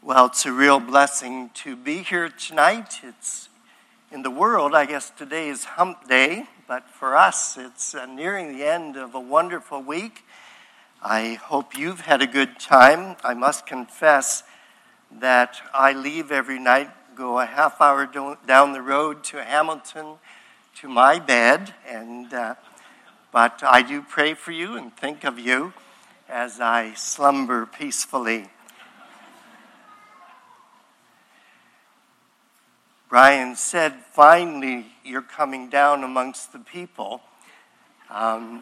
Well, it's a real blessing to be here tonight. It's in the world, I guess today is Hump Day, but for us, it's nearing the end of a wonderful week. I hope you've had a good time. I must confess that I leave every night, go a half hour down the road to Hamilton to my bed, but I do pray for you and think of you as I slumber peacefully. Brian said, finally, you're coming down amongst the people. But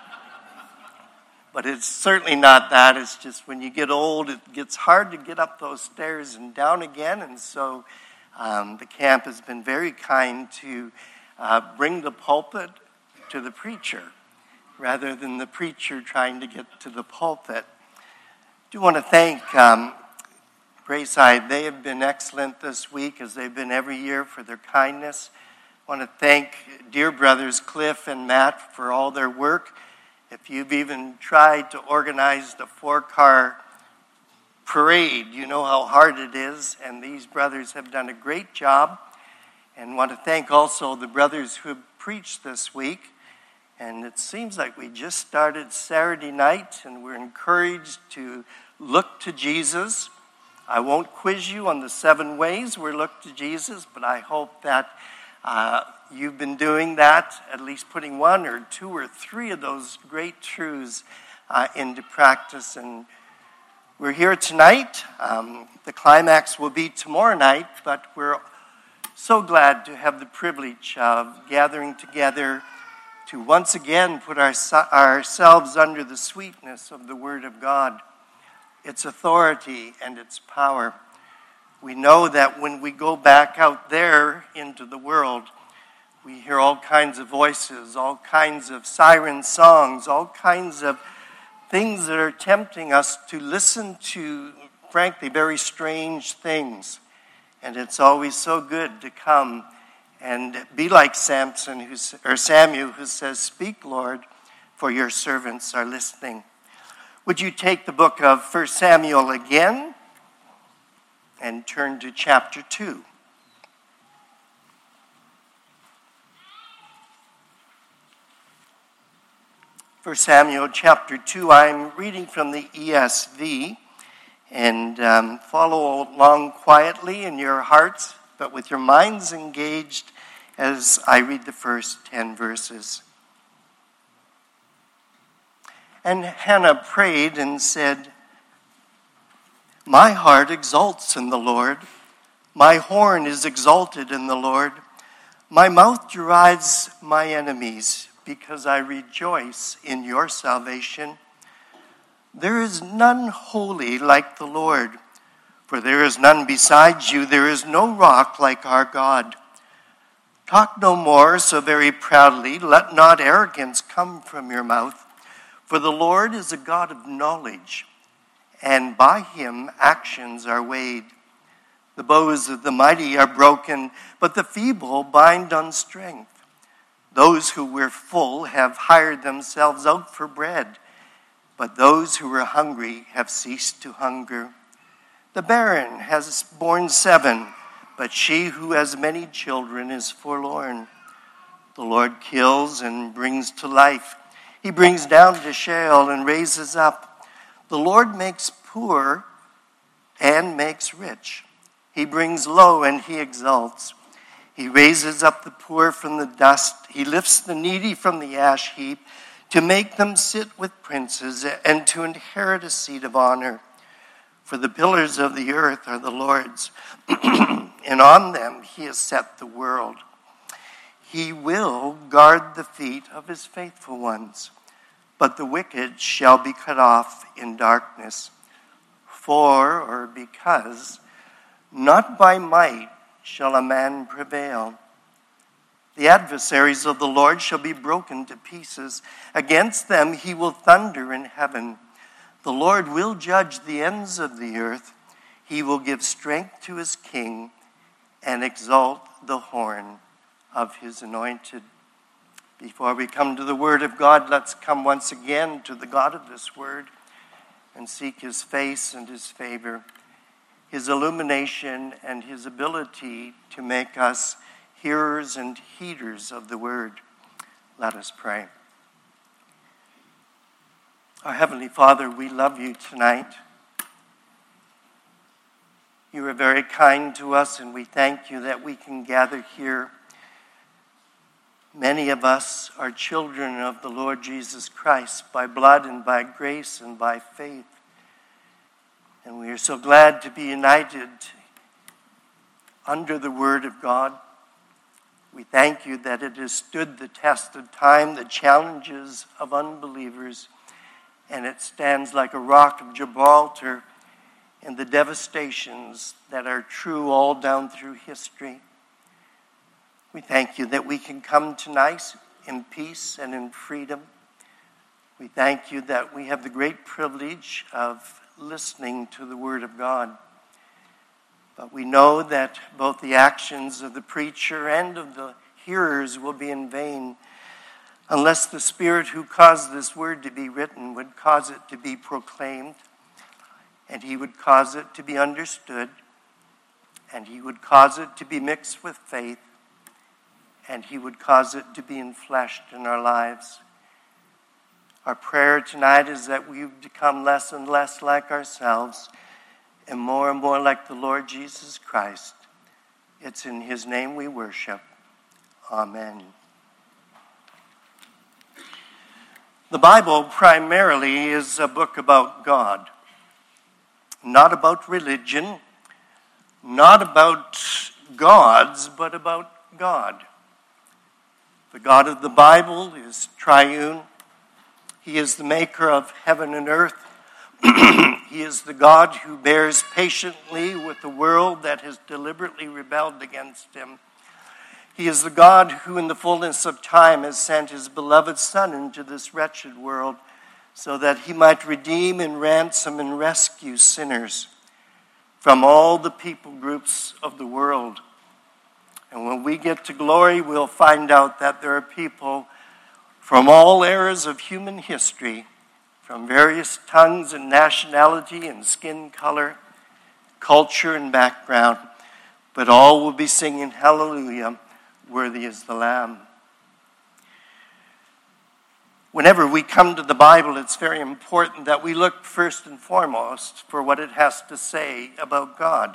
it's certainly not that. It's just when you get old, it gets hard to get up those stairs and down again. And so the camp has been very kind to bring the pulpit to the preacher rather than the preacher trying to get to the pulpit. I do want to thank Braeside. They have been excellent this week, as they've been every year, for their kindness. I want to thank dear brothers Cliff and Matt for all their work. If you've even tried to organize the 4-car parade, you know how hard it is, and these brothers have done a great job. And want to thank also the brothers who have preached this week. And it seems like we just started Saturday night, and we're encouraged to look to Jesus. I won't quiz you on the 7 ways we look to Jesus, but I hope that you've been doing that, at least putting 1 or 2 or 3 of those great truths into practice. And we're here tonight. The climax will be tomorrow night, but we're so glad to have the privilege of gathering together to once again put ourselves under the sweetness of the Word of God, its authority and its power. We know that when we go back out there into the world, we hear all kinds of voices, all kinds of siren songs, all kinds of things that are tempting us to listen to, frankly, very strange things. And it's always so good to come and be like Samuel, who says, "Speak, Lord, for your servants are listening." Would you take the book of 1 Samuel again and turn to chapter 2? For Samuel chapter 2, I'm reading from the ESV, and follow along quietly in your hearts, but with your minds engaged as I read the first 10 verses. And Hannah prayed and said, "My heart exults in the Lord. My horn is exalted in the Lord. My mouth derides my enemies, because I rejoice in your salvation. There is none holy like the Lord, for there is none besides you. There is no rock like our God. Talk no more so very proudly. Let not arrogance come from your mouth. For the Lord is a God of knowledge, and by him actions are weighed. The bows of the mighty are broken, but the feeble bind on strength. Those who were full have hired themselves out for bread, but those who were hungry have ceased to hunger. The barren has borne 7, but she who has many children is forlorn. The Lord kills and brings to life. He brings down to Sheol and raises up. The Lord makes poor and makes rich. He brings low and he exalts. He raises up the poor from the dust. He lifts the needy from the ash heap to make them sit with princes and to inherit a seat of honor. For the pillars of the earth are the Lord's, and on them he has set the world. He will guard the feet of his faithful ones, but the wicked shall be cut off in darkness. Because not by might shall a man prevail. The adversaries of the Lord shall be broken to pieces. Against them he will thunder in heaven. The Lord will judge the ends of the earth. He will give strength to his king and exalt the horn of his anointed. Before we come to the word of God, let's come once again to the God of this word and seek his face and his favor. his illumination, and his ability to make us hearers and heeders of the word. Let us pray. Our Heavenly Father, we love you tonight. You are very kind to us, and we thank you that we can gather here. Many of us are children of the Lord Jesus Christ by blood and by grace and by faith. And we are so glad to be united under the Word of God. We thank you that it has stood the test of time, the challenges of unbelievers, and it stands like a rock of Gibraltar in the devastations that are true all down through history. We thank you that we can come tonight in peace and in freedom. We thank you that we have the great privilege of listening to the Word of God. But we know that both the actions of the preacher and of the hearers will be in vain unless the Spirit who caused this word to be written would cause it to be proclaimed, and he would cause it to be understood, and he would cause it to be mixed with faith, and he would cause it to be enfleshed in our lives. Our prayer tonight is that we become less and less like ourselves and more like the Lord Jesus Christ. It's in his name we worship. Amen. The Bible primarily is a book about God, not about religion, not about gods, but about God. The God of the Bible is triune. He is the maker of heaven and earth. He is the God who bears patiently with the world that has deliberately rebelled against him. He is the God who in the fullness of time has sent his beloved Son into this wretched world so that he might redeem and ransom and rescue sinners from all the people groups of the world. And when we get to glory, we'll find out that there are people from all eras of human history, from various tongues and nationality and skin color, culture and background, but all will be singing hallelujah, worthy is the Lamb. Whenever we come to the Bible, it's very important that we look first and foremost for what it has to say about God.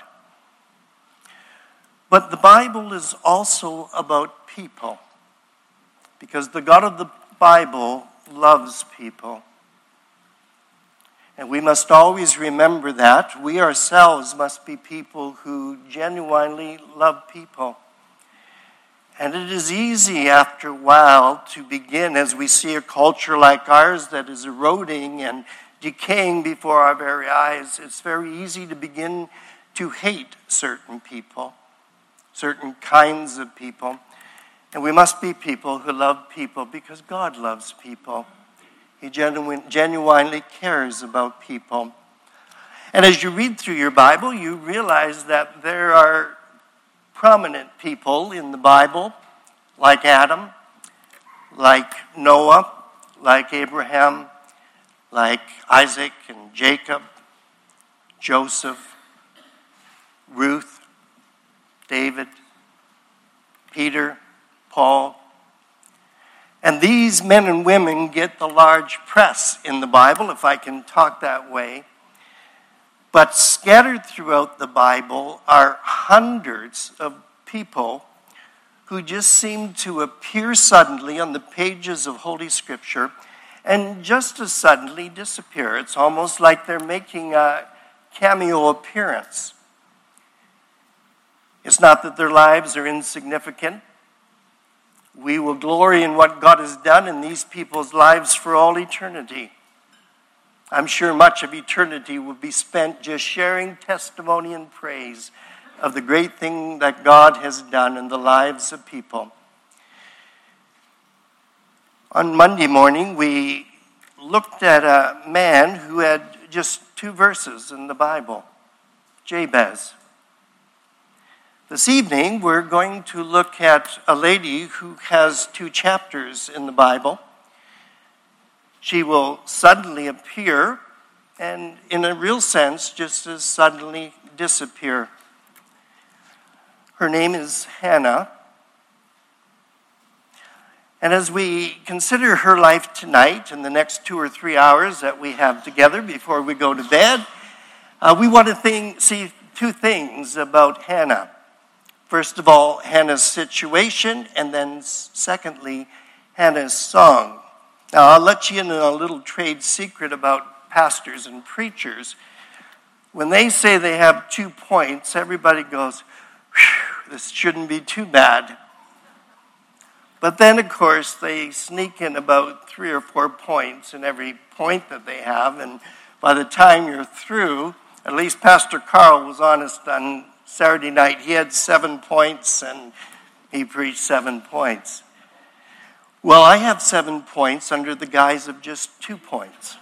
But the Bible is also about people, because the God of the Bible loves people. And we must always remember that. We ourselves must be people who genuinely love people. And it is easy after a while to begin, as we see a culture like ours that is eroding and decaying before our very eyes, it's very easy to begin to hate certain people, certain kinds of people. And we must be people who love people because God loves people. He genuinely cares about people. And as you read through your Bible, you realize that there are prominent people in the Bible, like Adam, like Noah, like Abraham, like Isaac and Jacob, Joseph, Ruth, David, Peter, Paul. And these men and women get the large press in the Bible, if I can talk that way. But scattered throughout the Bible are hundreds of people who just seem to appear suddenly on the pages of Holy Scripture and just as suddenly disappear. It's almost like they're making a cameo appearance. It's not that their lives are insignificant. We will glory in what God has done in these people's lives for all eternity. I'm sure much of eternity will be spent just sharing testimony and praise of the great thing that God has done in the lives of people. On Monday morning, we looked at a man who had just 2 verses in the Bible, Jabez. This evening, we're going to look at a lady who has 2 chapters in the Bible. She will suddenly appear and in a real sense, just as suddenly disappear. Her name is Hannah. And as we consider her life tonight and the next 2 or 3 hours that we have together before we go to bed, we want to see two things about Hannah. First of all, Hannah's situation, and then secondly, Hannah's song. Now, I'll let you in on a little trade secret about pastors and preachers. When they say they have 2 points, everybody goes, "Whew, this shouldn't be too bad." But then, of course, they sneak in about 3 or 4 points in every point that they have, and by the time you're through, at least Pastor Carl was honest on Saturday night. He had 7 points, and he preached 7 points. Well, I have 7 points under the guise of just 2 points.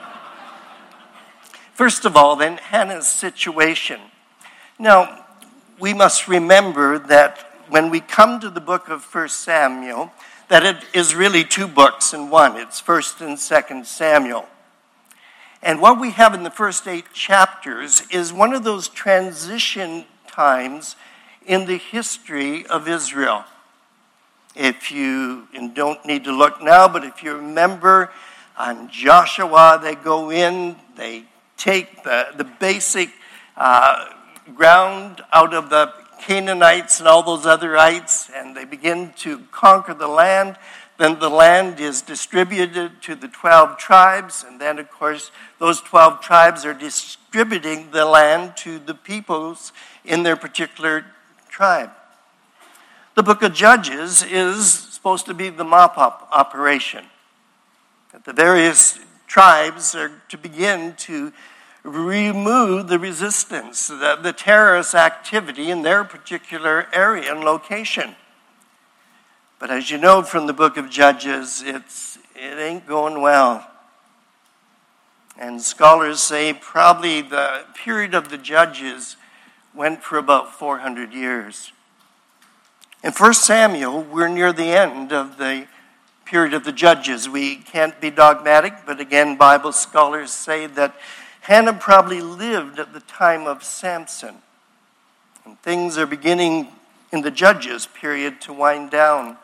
First of all, then, Hannah's situation. Now, we must remember that when we come to the book of 1 Samuel, that it is really 2 books in one. It's 1 and 2 Samuel. And what we have in the first 8 chapters is one of those transition times in the history of Israel. If you, and don't need to look now, but if you remember on Joshua, they go in, they take the basic ground out of the Canaanites and all those otherites, and they begin to conquer the land. Then the land is distributed to the 12 tribes, and then, of course, those 12 tribes are distributing the land to the peoples in their particular tribe. The book of Judges is supposed to be the mop-up operation. That the various tribes are to begin to remove the resistance, the terrorist activity in their particular area and location. But as you know from the book of Judges, it ain't going well. And scholars say probably the period of the Judges went for about 400 years. In 1 Samuel, we're near the end of the period of the Judges. We can't be dogmatic, but again, Bible scholars say that Hannah probably lived at the time of Samson. And things are beginning in the Judges period to wind down.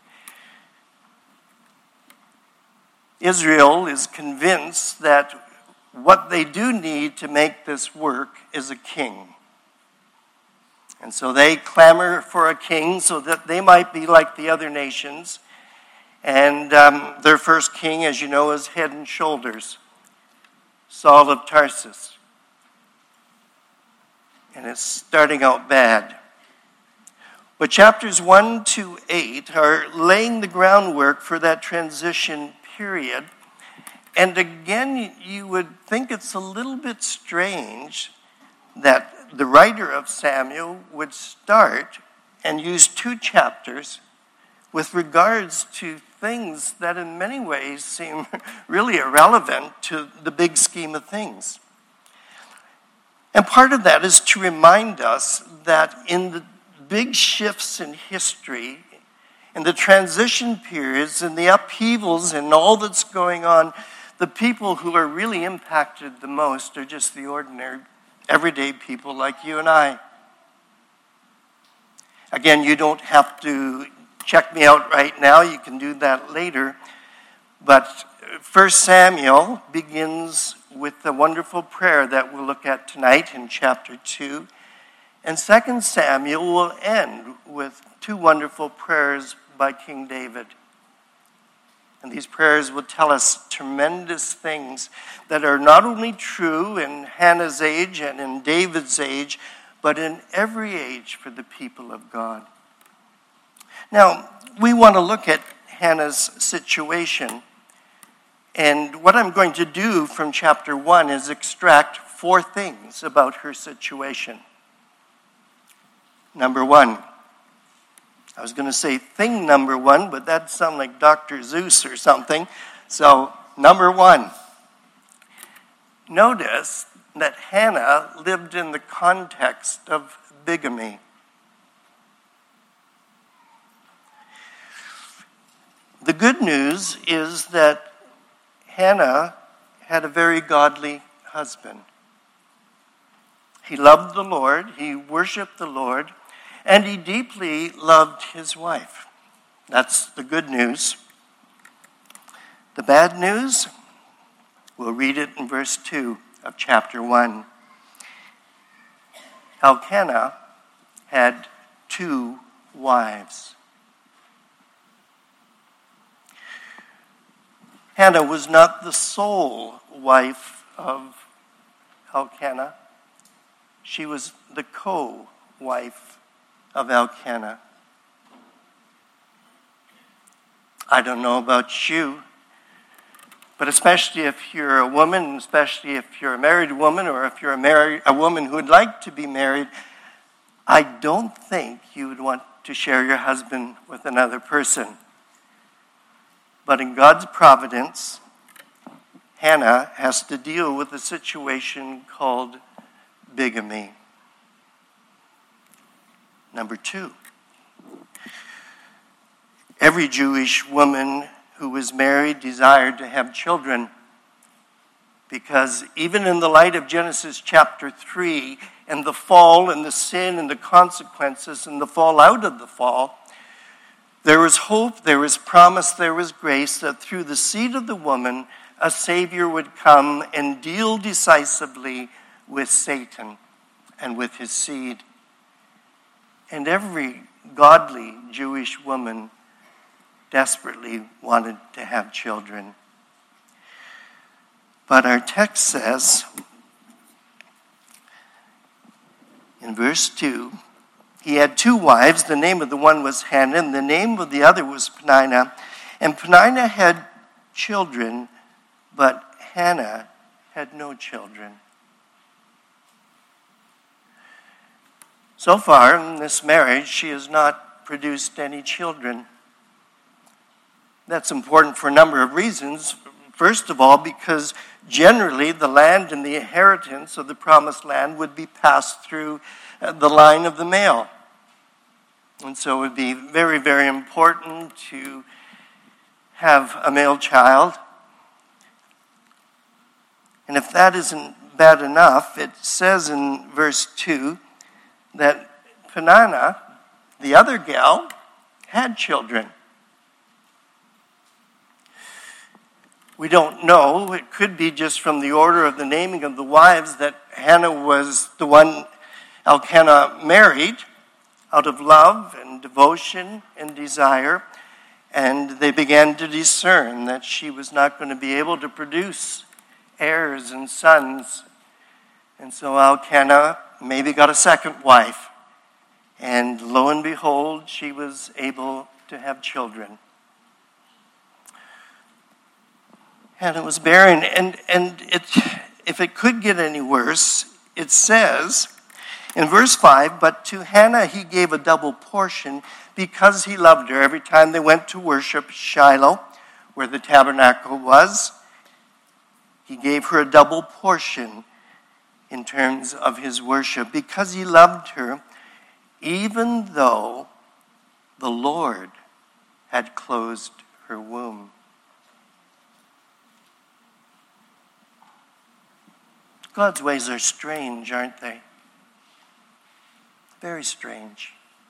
Israel is convinced that what they do need to make this work is a king. And so they clamor for a king so that they might be like the other nations. And their first king, as you know, is head and shoulders, Saul of Tarsus. And it's starting out bad. But chapters 1 to 8 are laying the groundwork for that transition period. And again, you would think it's a little bit strange that the writer of Samuel would start and use 2 chapters with regards to things that in many ways seem really irrelevant to the big scheme of things. And part of that is to remind us that in the big shifts in history, in the transition periods, in the upheavals and all that's going on, the people who are really impacted the most are just the ordinary, everyday people like you and I. Again, you don't have to check me out right now. You can do that later. But 1 Samuel begins with the wonderful prayer that we'll look at tonight in chapter 2. And 2 Samuel will end with 2 wonderful prayers by King David. And these prayers will tell us tremendous things that are not only true in Hannah's age and in David's age, but in every age for the people of God. Now, we want to look at Hannah's situation. And what I'm going to do from chapter 1 is extract 4 things about her situation. Number 1. I was going to say thing number 1, but that'd sound like Dr. Zeus or something. So, number 1. Notice that Hannah lived in the context of bigamy. The good news is that Hannah had a very godly husband. He loved the Lord, he worshiped the Lord, and he deeply loved his wife. That's the good news. The bad news, we'll read it in verse 2 of chapter 1. Elkanah had 2 wives. Hannah was not the sole wife of Elkanah. She was the co-wife of Elkanah. I don't know about you, but especially if you're a woman, especially if you're a married woman, or if you're a woman who would like to be married, I don't think you would want to share your husband with another person. But in God's providence, Hannah has to deal with a situation called bigamy. Number 2. Every Jewish woman who was married desired to have children, because even in the light of Genesis chapter 3 and the fall and the sin and the consequences and the fallout of the fall, there was hope, there was promise, there was grace that through the seed of the woman, a Savior would come and deal decisively with Satan and with his seed. And every godly Jewish woman desperately wanted to have children. But our text says, in verse 2, he had 2 wives. The name of the one was Hannah, and the name of the other was Peninnah. And Peninnah had children, but Hannah had no children. So far in this marriage, she has not produced any children. That's important for a number of reasons. First of all, because generally the land and the inheritance of the promised land would be passed through the line of the male. And so it would be very, very important to have a male child. And if that isn't bad enough, it says in verse 2 that Peninnah, the other gal, had children. We don't know. It could be just from the order of the naming of the wives that Hannah was the one Elkanah married out of love and devotion and desire. And they began to discern that she was not going to be able to produce heirs and sons. And so Elkanah maybe got a second wife. And lo and behold, she was able to have children. Hannah was barren, and if it could get any worse, it says in verse 5, but to Hannah he gave a double portion because he loved her. Every time they went to worship Shiloh, where the tabernacle was, he gave her a double portion in terms of his worship because he loved her, even though the Lord had closed her womb. God's ways are strange, aren't they? Very strange.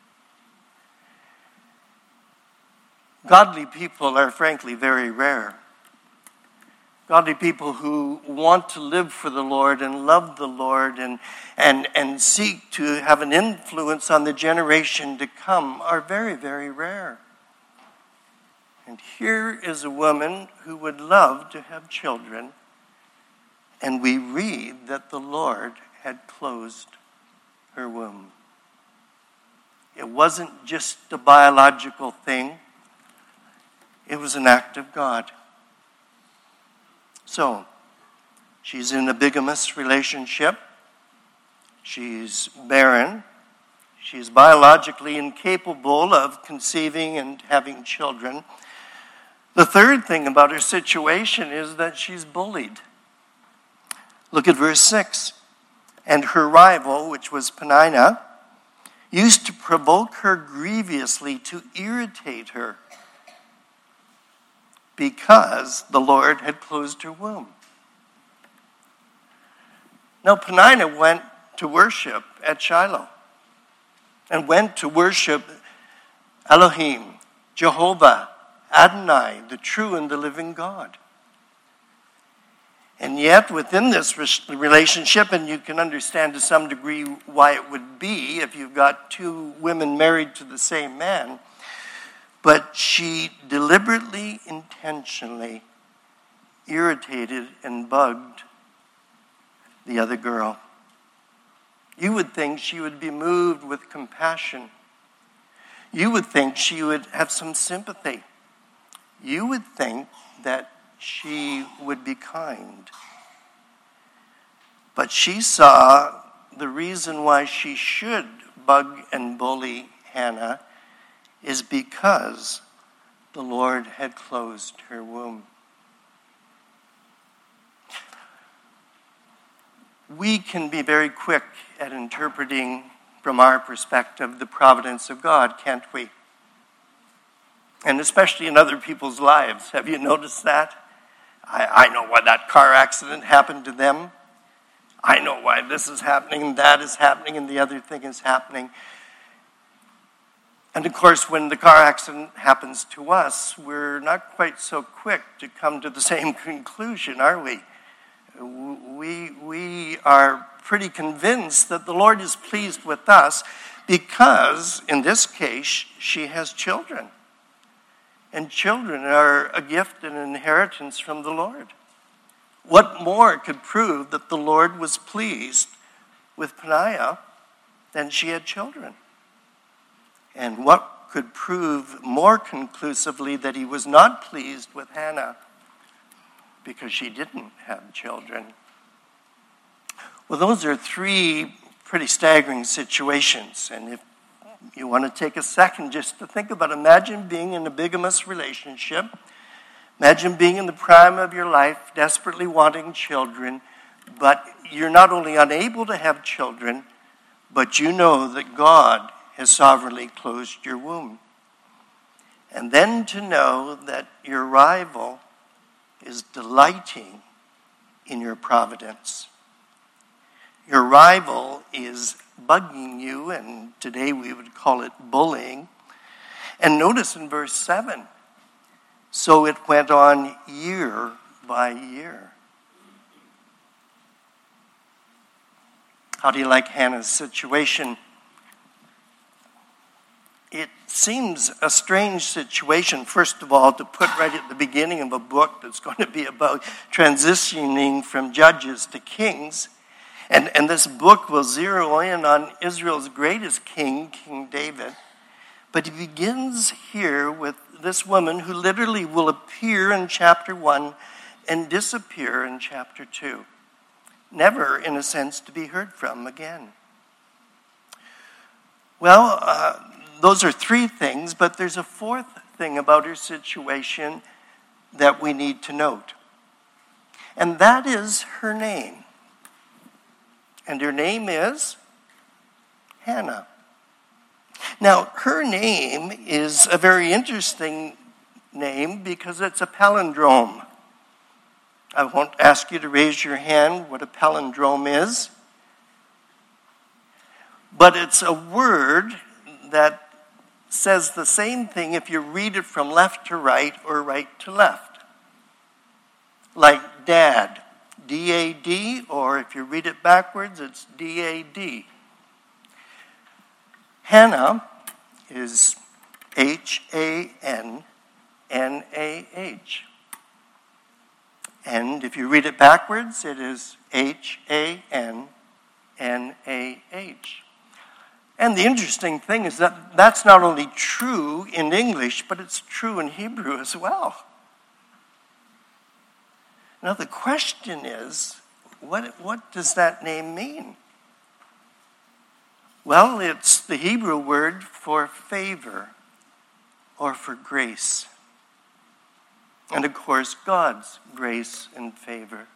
Godly people are frankly very rare. Godly people who want to live for the Lord and love the Lord and seek to have an influence on the generation to come are very, very rare. And here is a woman who would love to have children, and we read that the Lord had closed her womb. It wasn't just a biological thing. It was an act of God. So, she's in a bigamous relationship. She's barren. She's biologically incapable of conceiving and having children. The third thing about her situation is that she's bullied. Look at verse 6. And her rival, which was Peninnah, used to provoke her grievously to irritate her because the Lord had closed her womb. Now, Peninnah went to worship at Shiloh and went to worship Elohim, Jehovah, Adonai, the true and the living God. And yet, within this relationship, and you can understand to some degree why it would be if you've got two women married to the same man, but she deliberately, intentionally irritated and bugged the other girl. You would think she would be moved with compassion. You would think she would have some sympathy. You would think that she would be kind. But she saw the reason why she should bug and bully Hannah is because the Lord had closed her womb. We can be very quick at interpreting from our perspective the providence of God, can't we? And especially in other people's lives. Have you noticed that? I know why that car accident happened to them. I know why this is happening and that is happening and the other thing is happening. And of course, when the car accident happens to us, we're not quite so quick to come to the same conclusion, are we? We are pretty convinced that the Lord is pleased with us because, in this case, she has children. And children are a gift and an inheritance from the Lord. What more could prove that the Lord was pleased with Peninnah than she had children? And what could prove more conclusively that he was not pleased with Hannah because she didn't have children? Well, those are three pretty staggering situations. And if you want to take a second just to think about it, imagine being in a bigamous relationship. Imagine being in the prime of your life, desperately wanting children, but you're not only unable to have children, but you know that God has sovereignly closed your womb. And then to know that your rival is delighting in your providence. Your rival is bugging you, and today we would call it bullying. And notice in verse 7, so it went on year by year. How do you like Hannah's situation? It seems a strange situation, first of all, to put right at the beginning of a book that's going to be about transitioning from judges to kings. And this book will zero in on Israel's greatest king, King David. But he begins here with this woman who literally will appear in chapter 1 and disappear in chapter 2. Never, in a sense, to be heard from again. Well, those are three things, but there's a fourth thing about her situation that we need to note. And that is her name. And her name is Hannah. Now, her name is a very interesting name because it's a palindrome. I won't ask you to raise your hand what a palindrome is, but it's a word that says the same thing if you read it from left to right or right to left. Like dad, D-A-D, or if you read it backwards, it's D-A-D. Hannah is H-A-N-N-A-H. And if you read it backwards, it is H-A-N-N-A-H. And the interesting thing is that that's not only true in English, but it's true in Hebrew as well. Now the question is, what does that name mean? Well, it's the Hebrew word for favor or for grace. And of course, God's grace and favor.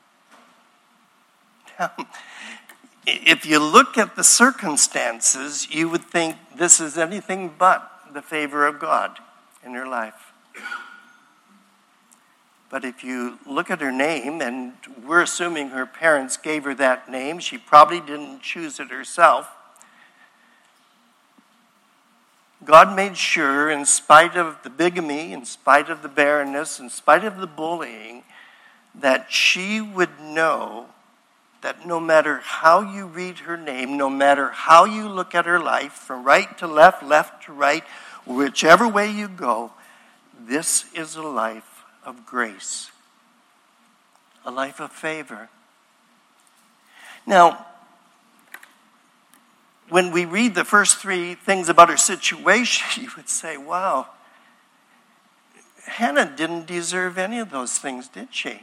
Now, if you look at the circumstances, you would think this is anything but the favor of God in her life. But if you look at her name, and we're assuming her parents gave her that name, she probably didn't choose it herself. God made sure, in spite of the bigamy, in spite of the barrenness, in spite of the bullying, that she would know that no matter how you read her name, no matter how you look at her life, from right to left, left to right, whichever way you go, this is a life of grace, a life of favor. Now, when we read the first three things about her situation, you would say, wow, Hannah didn't deserve any of those things, did she?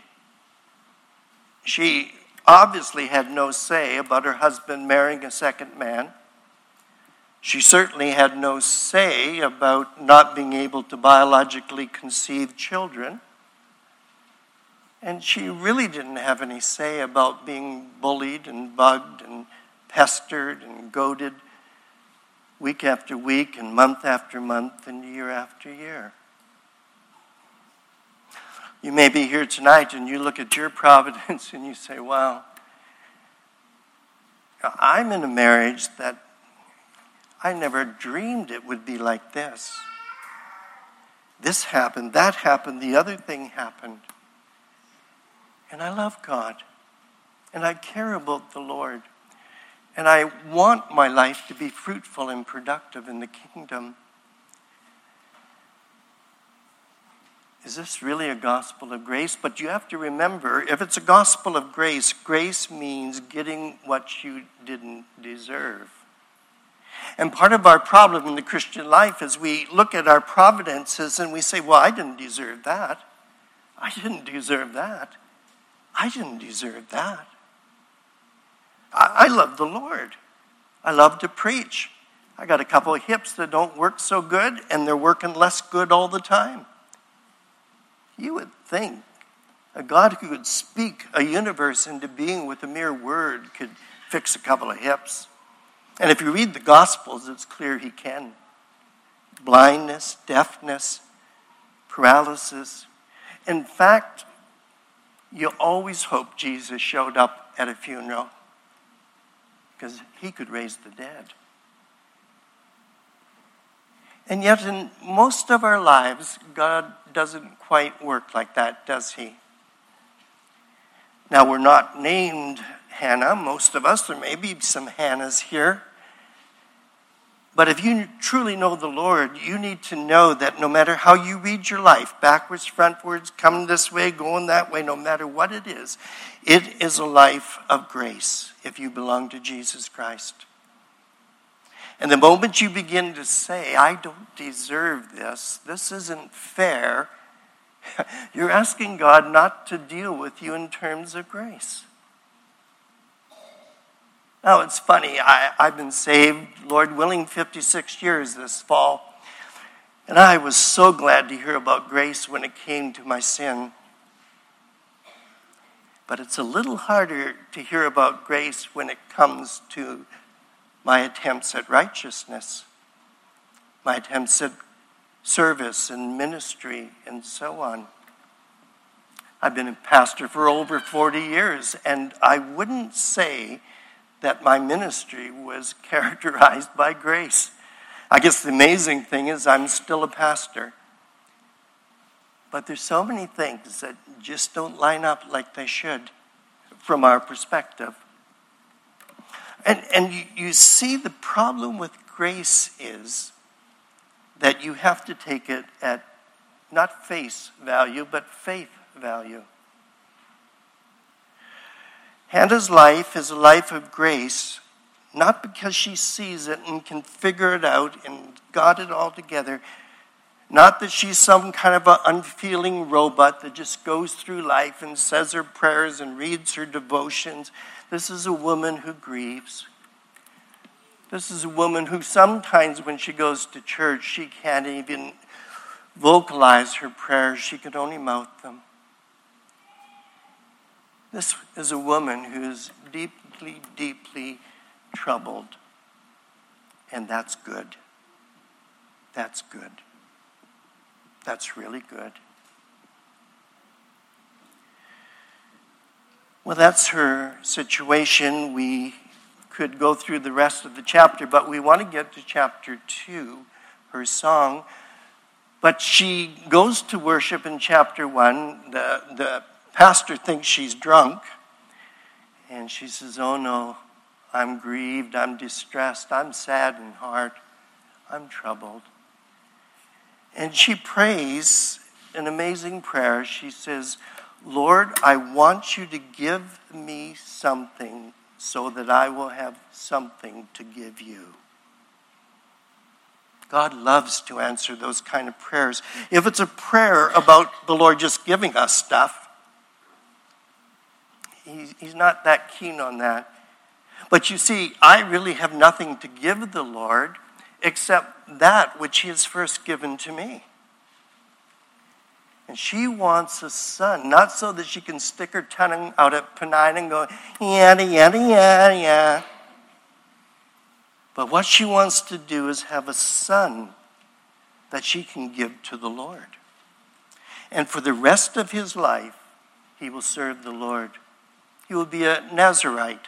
She obviously had no say about her husband marrying a second man. She certainly had no say about not being able to biologically conceive children. And she really didn't have any say about being bullied and bugged and pestered and goaded week after week and month after month and year after year. You may be here tonight and you look at your providence and you say, wow, I'm in a marriage that I never dreamed it would be like this. This happened, that happened, the other thing happened. And I love God. And I care about the Lord. And I want my life to be fruitful and productive in the kingdom. Is this really a gospel of grace? But you have to remember, if it's a gospel of grace, grace means getting what you didn't deserve. And part of our problem in the Christian life is we look at our providences and we say, well, I didn't deserve that. I didn't deserve that. I didn't deserve that. I love the Lord. I love to preach. I got a couple of hips that don't work so good, and they're working less good all the time. You would think a God who could speak a universe into being with a mere word could fix a couple of hips. And if you read the Gospels, it's clear he can. Blindness, deafness, paralysis. In fact, you always hope Jesus showed up at a funeral because he could raise the dead. And yet in most of our lives, God doesn't quite work like that, does he? Now, we're not named Hannah, most of us. There may be some Hannahs here. But if you truly know the Lord, you need to know that no matter how you read your life, backwards, frontwards, coming this way, going that way, no matter what it is a life of grace if you belong to Jesus Christ. And the moment you begin to say, I don't deserve this isn't fair, you're asking God not to deal with you in terms of grace. Now, it's funny, I've been saved, Lord willing, 56 years this fall. And I was so glad to hear about grace when it came to my sin. But it's a little harder to hear about grace when it comes to my attempts at righteousness, my attempts at service and ministry and so on. I've been a pastor for over 40 years, and I wouldn't say that my ministry was characterized by grace. I guess the amazing thing is I'm still a pastor. But there's so many things that just don't line up like they should from our perspective. And you see, the problem with grace is that you have to take it at not face value, but faith value. Hannah's life is a life of grace, not because she sees it and can figure it out and got it all together. Not that she's some kind of an unfeeling robot that just goes through life and says her prayers and reads her devotions. This is a woman who grieves. This is a woman who sometimes when she goes to church, she can't even vocalize her prayers. She can only mouth them. This is a woman who's deeply, deeply troubled. And that's good. That's good. That's really good. Well, that's her situation. We could go through the rest of the chapter, but we want to get to chapter 2, her song. But she goes to worship in chapter 1. The pastor thinks she's drunk. And she says, "Oh no, I'm grieved, I'm distressed, I'm sad in heart, I'm troubled." And she prays an amazing prayer. She says, "Lord, I want you to give me something so that I will have something to give you." God loves to answer those kind of prayers. If it's a prayer about the Lord just giving us stuff, He's not that keen on that. But you see, I really have nothing to give the Lord except that which He has first given to me. And she wants a son, not so that she can stick her tongue out at Penina and go, yada, yada, yada, yada. But what she wants to do is have a son that she can give to the Lord. And for the rest of his life, he will serve the Lord. He will be a Nazirite.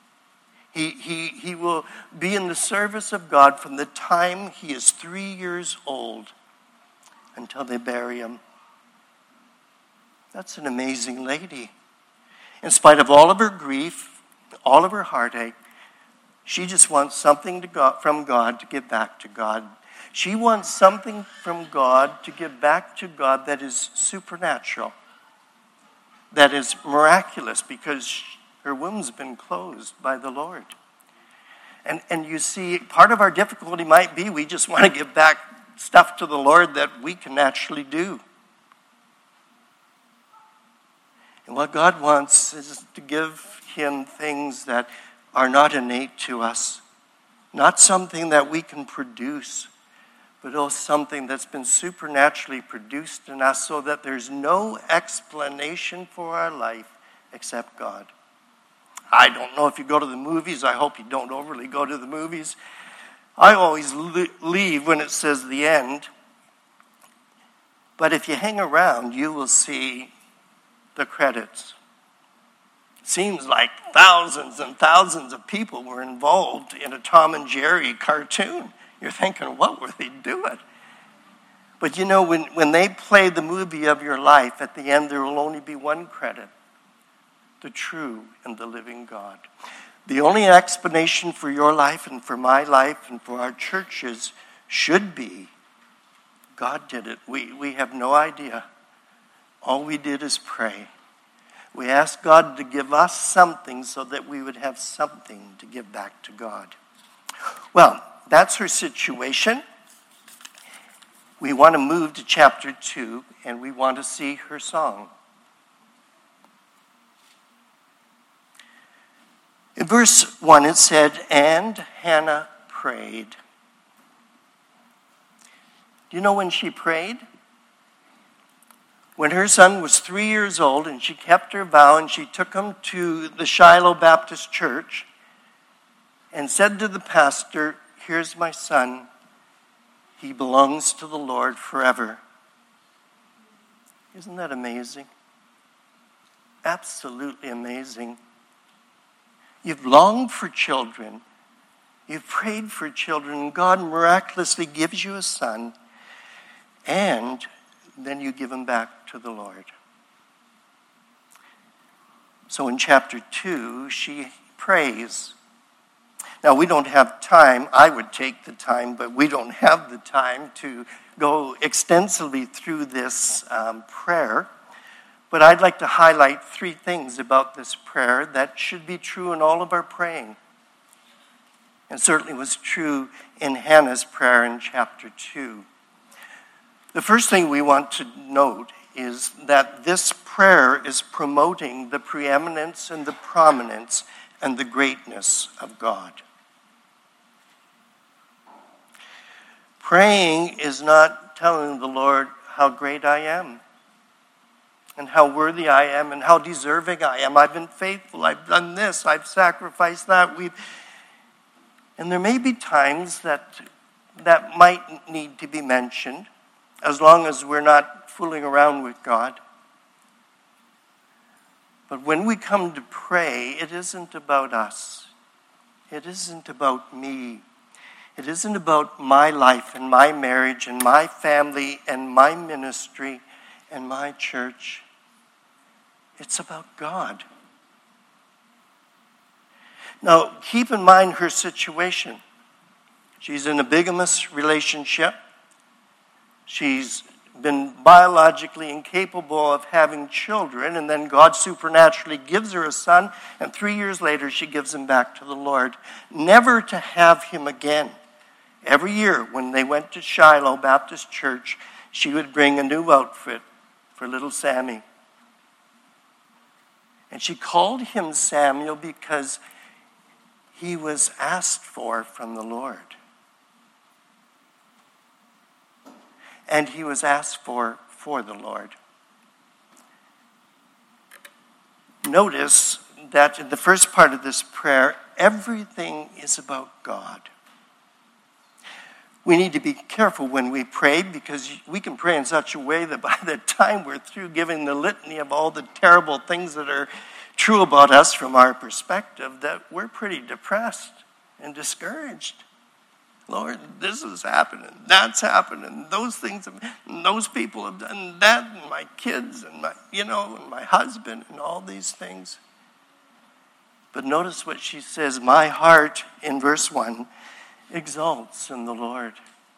He will be in the service of God from the time he is 3 years old until they bury him. That's an amazing lady. In spite of all of her grief, all of her heartache, she just wants something from God to give back to God. She wants something from God to give back to God that is supernatural, that is miraculous, because her womb's been closed by the Lord. And you see, part of our difficulty might be we just want to give back stuff to the Lord that we can actually do. And what God wants is to give him things that are not innate to us, not something that we can produce, but also something that's been supernaturally produced in us so that there's no explanation for our life except God. I don't know if you go to the movies. I hope you don't overly go to the movies. I always leave when it says the end. But if you hang around, you will see the credits. Seems like thousands and thousands of people were involved in a Tom and Jerry cartoon. You're thinking, what were they doing? But you know, when they play the movie of your life, at the end there will only be one credit: the true and the living God. The only explanation for your life and for my life and for our churches should be God did it. We have no idea. All we did is pray. We asked God to give us something so that we would have something to give back to God. Well, that's her situation. We want to move to chapter 2, and we want to see her song. In verse 1 it said, "And Hannah prayed." Do you know when she prayed? When her son was 3 years old, and she kept her vow, and she took him to the Shiloh Baptist Church and said to the pastor, "Here's my son. He belongs to the Lord forever." Isn't that amazing? Absolutely amazing. You've longed for children. You've prayed for children. And God miraculously gives you a son. And then you give him back to the Lord. So in chapter 2, she prays. Now, we don't have time. I would take the time, but we don't have the time to go extensively through this prayer. But I'd like to highlight 3 things about this prayer that should be true in all of our praying. And certainly was true in Hannah's prayer in chapter 2. The first thing we want to note is that this prayer is promoting the preeminence and the prominence and the greatness of God. Praying is not telling the Lord how great I am and how worthy I am and how deserving I am. I've been faithful. I've done this. I've sacrificed that. And there may be times that might need to be mentioned, as long as we're not fooling around with God. But when we come to pray, it isn't about us. It isn't about me. It isn't about my life and my marriage and my family and my ministry and my church. It's about God. Now, keep in mind her situation. She's in a bigamous relationship. She's been biologically incapable of having children, and then God supernaturally gives her a son, and 3 years later she gives him back to the Lord, never to have him again. Every year when they went to Shiloh Baptist Church, she would bring a new outfit for little Sammy. And she called him Samuel because he was asked for from the Lord. And he was asked for the Lord. Notice that in the first part of this prayer, everything is about God. We need to be careful when we pray, because we can pray in such a way that by the time we're through giving the litany of all the terrible things that are true about us from our perspective, that we're pretty depressed and discouraged. Lord, this is happening, that's happening, those things, and those people have done that, and my kids, and my husband, and all these things. But notice what she says, my heart, in verse 1, exalts in the Lord.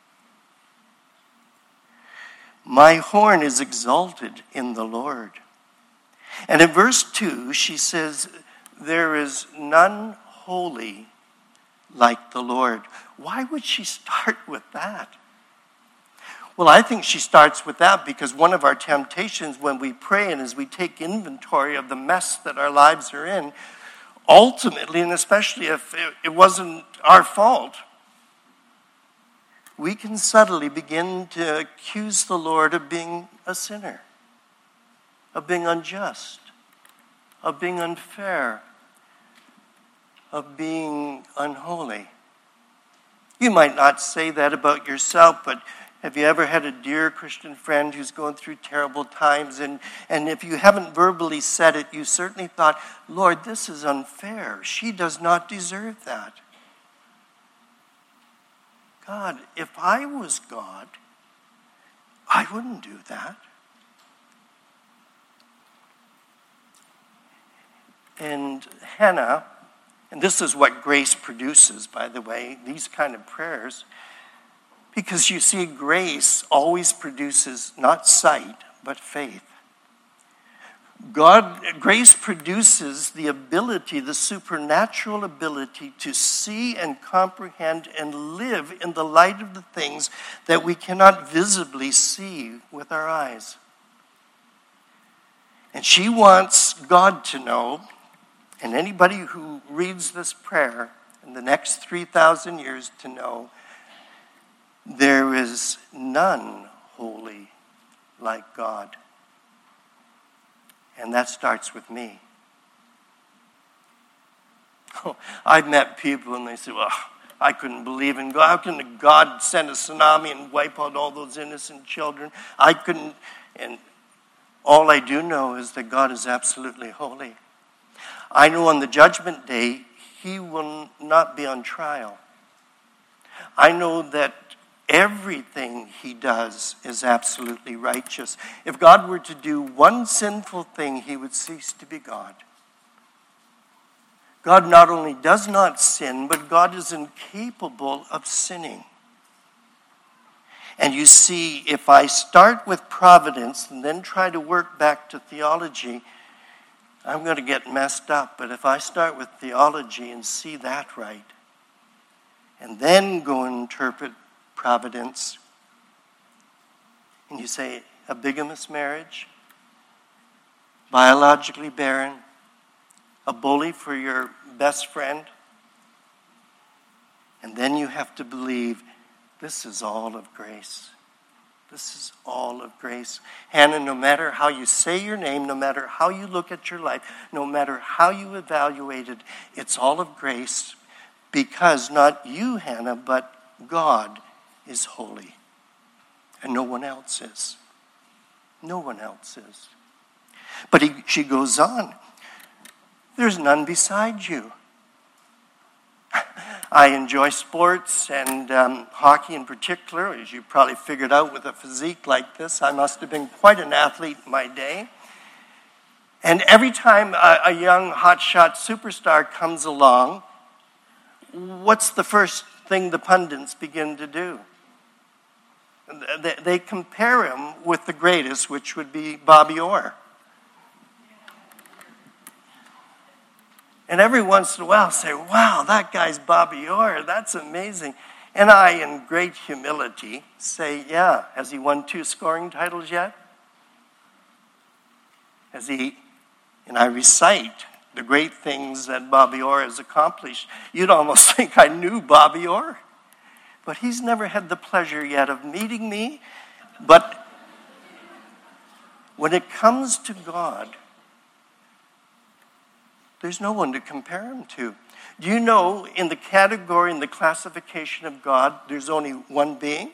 My horn is exalted in the Lord. And in verse 2, she says, there is none holy like the Lord. Why would she start with that? Well, I think she starts with that because one of our temptations when we pray and as we take inventory of the mess that our lives are in, ultimately, and especially if it wasn't our fault, we can subtly begin to accuse the Lord of being a sinner, of being unjust, of being unfair, of being unholy. You might not say that about yourself, but have you ever had a dear Christian friend who's going through terrible times, and if you haven't verbally said it, you certainly thought, Lord, this is unfair. She does not deserve that. God, if I was God, I wouldn't do that. And Hannah, and this is what grace produces, by the way, these kind of prayers, because you see, grace always produces not sight, but faith. Grace produces the ability, the supernatural ability to see and comprehend and live in the light of the things that we cannot visibly see with our eyes. And she wants God to know, and anybody who reads this prayer in the next 3,000 years to know, there is none holy like God. And that starts with me. I've met people and they say, well, I couldn't believe in God. How can God send a tsunami and wipe out all those innocent children? I couldn't. And all I do know is that God is absolutely holy. I know on the judgment day, he will not be on trial. I know that everything he does is absolutely righteous. If God were to do one sinful thing, he would cease to be God. God not only does not sin, but God is incapable of sinning. And you see, if I start with providence and then try to work back to theology, I'm going to get messed up. But if I start with theology and see that right, and then go and interpret providence, and you say, a bigamous marriage, biologically barren, a bully for your best friend, and then you have to believe this is all of grace. This is all of grace. Hannah, no matter how you say your name, no matter how you look at your life, no matter how you evaluate it, it's all of grace, because not you, Hannah, but God is holy. And no one else is. No one else is. But she goes on. There's none beside you. I enjoy sports and hockey in particular. As you probably figured out with a physique like this, I must have been quite an athlete in my day. And every time a young hotshot superstar comes along, what's the first thing the pundits begin to do? They compare him with the greatest, which would be Bobby Orr. And every once in a while say, wow, that guy's Bobby Orr. That's amazing. And I, in great humility, say, yeah, has he won 2 scoring titles yet? Has he? And I recite the great things that Bobby Orr has accomplished. You'd almost think I knew Bobby Orr. But he's never had the pleasure yet of meeting me. But when it comes to God, there's no one to compare him to. Do you know, in the category, in the classification of God, there's only one being?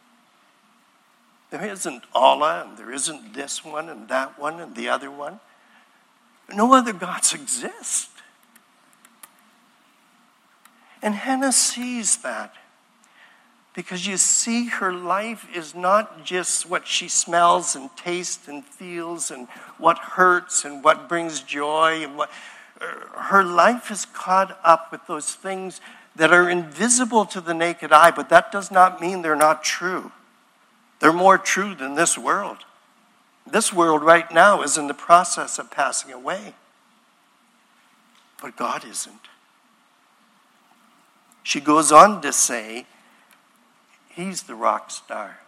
There isn't Allah, and there isn't this one, and that one, and the other one. No other gods exist. And Hannah sees that. Because you see, her life is not just what she smells and tastes and feels and what hurts and what brings joy and what... Her life is caught up with those things that are invisible to the naked eye, but that does not mean they're not true. They're more true than this world. This world right now is in the process of passing away. But God isn't. She goes on to say, He's the rock star.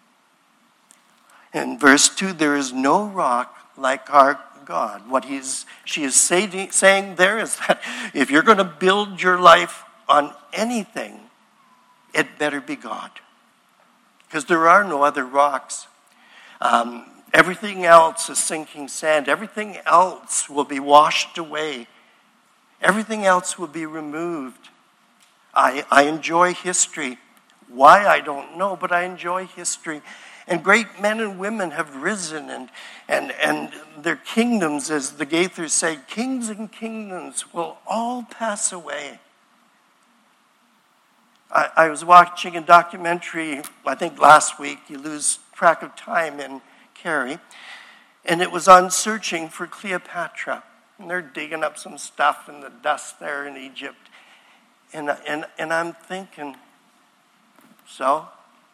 In verse 2, there is no rock like our God. What she is saying there is that if you're going to build your life on anything, it better be God. Because there are no other rocks. Everything else is sinking sand. Everything else will be washed away. Everything else will be removed. I enjoy history. Why, I don't know, but I enjoy history. And great men and women have risen, and their kingdoms, as the Gaithers say, kings and kingdoms will all pass away. I was watching a documentary, I think last week, you lose track of time in Kerry, and it was on searching for Cleopatra. And they're digging up some stuff in the dust there in Egypt. And I'm thinking, so?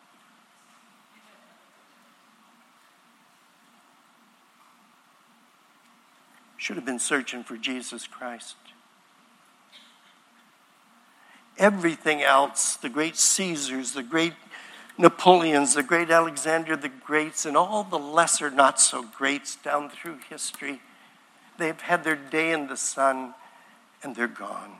Should have been searching for Jesus Christ. Everything else, the great Caesars, the great Napoleons, the great Alexander the Greats, and all the lesser not so greats down through history, they've had their day in the sun and they're gone.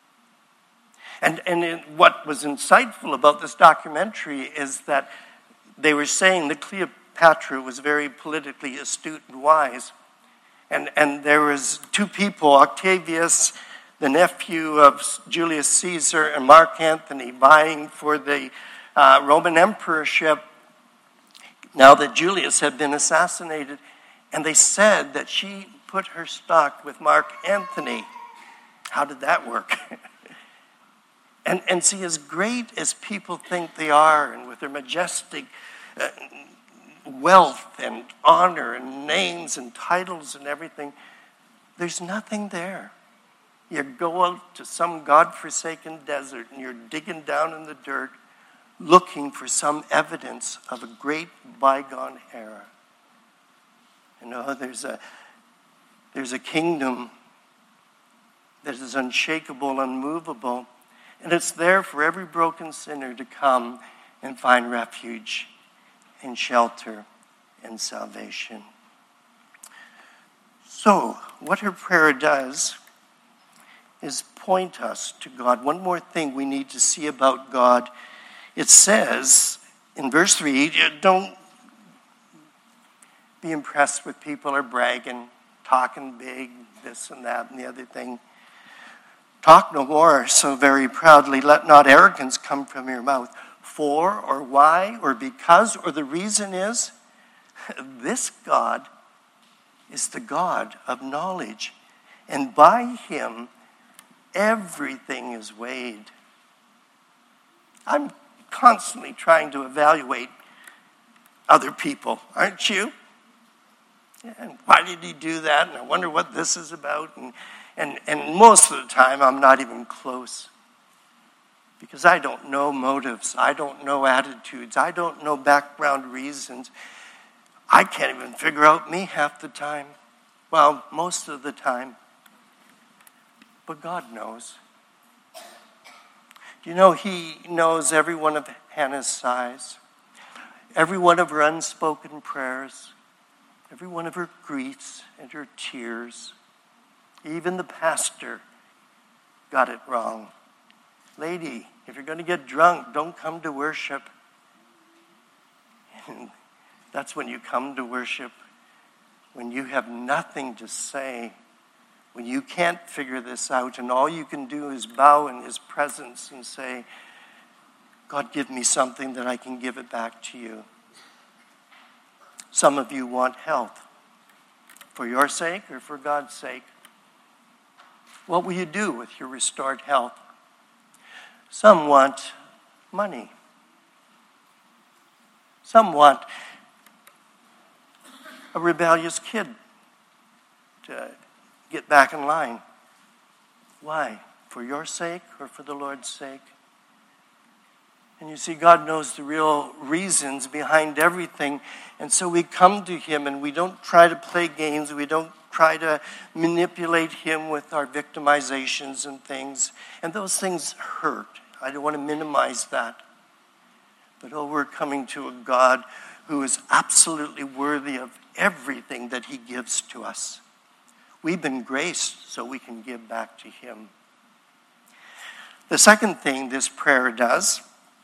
And what was insightful about this documentary is that they were saying that Cleopatra was very politically astute and wise. And there was 2 people, Octavius, the nephew of Julius Caesar, and Mark Antony, vying for the Roman emperorship now that Julius had been assassinated. And they said that she put her stock with Mark Antony. How did that work? And see, as great as people think they are, and with their majestic wealth and honor and names and titles and everything, there's nothing there. You go out to some godforsaken desert and you're digging down in the dirt looking for some evidence of a great bygone era. You know, there's a kingdom that is unshakable, unmovable, and it's there for every broken sinner to come and find refuge and shelter and salvation. So, what her prayer does is point us to God. One more thing we need to see about God. It says in verse 3, don't be impressed with people or bragging, talking big, this and that and the other thing. Talk no more so very proudly. Let not arrogance come from your mouth. For or why or because or the reason is, this God is the God of knowledge. And by him, everything is weighed. I'm constantly trying to evaluate other people, aren't you? And why did he do that? And I wonder what this is about. And most of the time, I'm not even close. Because I don't know motives. I don't know attitudes. I don't know background reasons. I can't even figure out me half the time. Well, most of the time. But God knows. You know, he knows every one of Hannah's sighs, every one of her unspoken prayers, every one of her griefs and her tears. Even the pastor got it wrong. Lady, if you're going to get drunk, don't come to worship. And that's when you come to worship, when you have nothing to say, when you can't figure this out, and all you can do is bow in his presence and say, God, give me something that I can give it back to you. Some of you want health. For your sake or for God's sake? What will you do with your restored health? Some want money. Some want a rebellious kid to get back in line. Why? For your sake or for the Lord's sake? And you see, God knows the real reasons behind everything. And so we come to him and we don't try to play games. We don't try to manipulate him with our victimizations and things. And those things hurt. I don't want to minimize that. But we're coming to a God who is absolutely worthy of everything that he gives to us. We've been graced so we can give back to him. The second thing this prayer does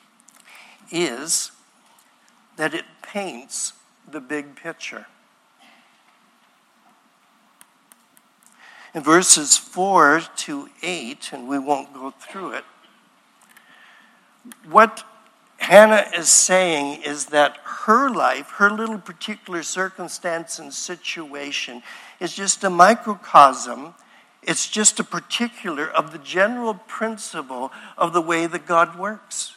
is that it paints the big picture. In verses 4 to 8, and we won't go through it, what Hannah is saying is that her life, her little particular circumstance and situation is just a microcosm. It's just a particular of the general principle of the way that God works.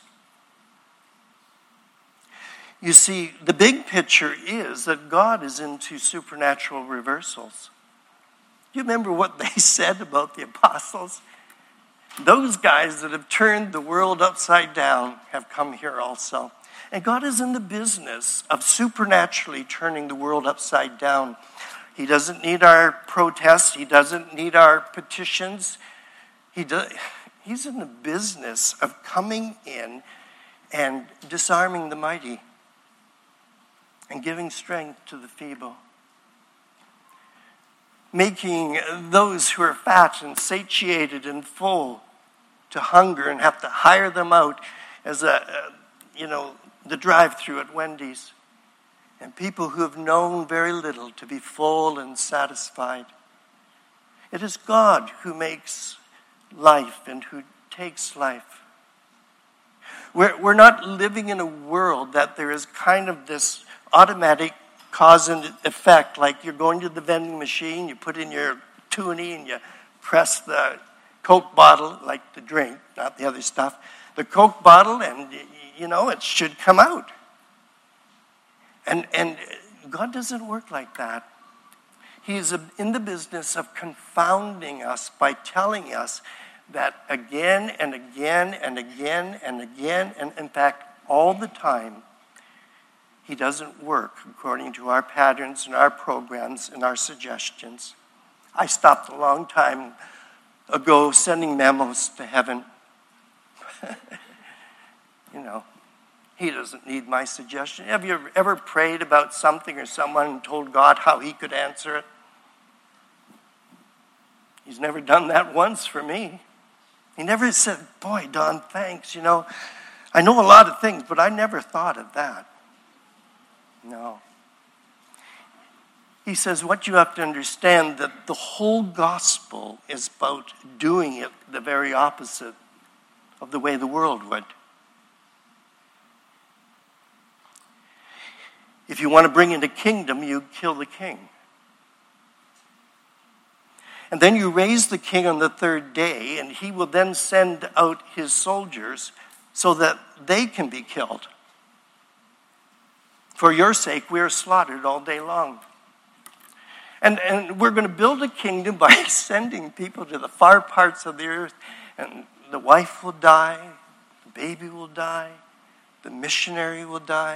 You see, the big picture is that God is into supernatural reversals. Do you remember what they said about the apostles? Those guys that have turned the world upside down have come here also. And God is in the business of supernaturally turning the world upside down. He doesn't need our protests. He doesn't need our petitions. He's in the business of coming in and disarming the mighty and giving strength to the feeble. Making those who are fat and satiated and full to hunger and have to hire them out as the drive-through at Wendy's. And people who have known very little to be full and satisfied. It is God who makes life and who takes life. We're not living in a world that there is kind of this automatic cause and effect, like you're going to the vending machine, you put in your toonie and you press the Coke bottle, like the drink, not the other stuff, the Coke bottle, and it should come out. And God doesn't work like that. He's in the business of confounding us by telling us that again and again and again and again, and in fact, all the time, he doesn't work according to our patterns and our programs and our suggestions. I stopped a long time ago sending memos to heaven. He doesn't need my suggestion. Have you ever prayed about something or someone and told God how he could answer it? He's never done that once for me. He never said, boy, Don, thanks. I know a lot of things, but I never thought of that. No. He says, what you have to understand, that the whole gospel is about doing it the very opposite of the way the world would. If you want to bring in a kingdom, you kill the king. And then you raise the king on the third day, and he will then send out his soldiers so that they can be killed. For your sake, we are slaughtered all day long. And we're going to build a kingdom by sending people to the far parts of the earth. And the wife will die, the baby will die, the missionary will die.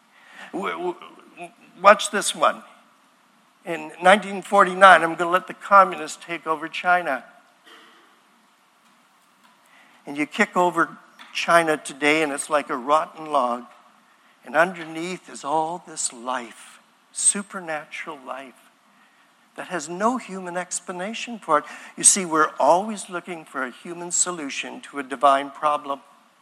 Watch this one. In 1949, I'm going to let the communists take over China. And you kick over China today, and it's like a rotten log. And underneath is all this life, supernatural life, that has no human explanation for it. You see, we're always looking for a human solution to a divine problem.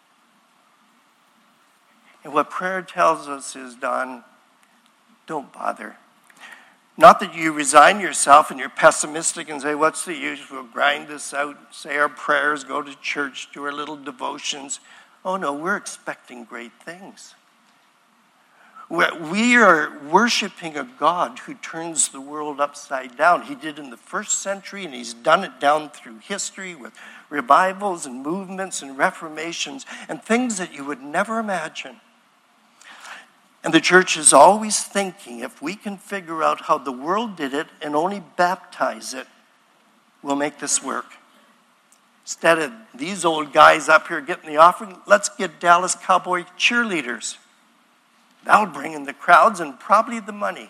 And what prayer tells us is, Don, don't bother. Not that you resign yourself and you're pessimistic and say, what's the use? We'll grind this out, say our prayers, go to church, do our little devotions. Oh no, we're expecting great things. We are worshiping a God who turns the world upside down. He did in the first century, and he's done it down through history with revivals and movements and reformations and things that you would never imagine. And the church is always thinking, if we can figure out how the world did it and only baptize it, we'll make this work. Instead of these old guys up here getting the offering, let's get Dallas Cowboy cheerleaders. That'll bring in the crowds and probably the money.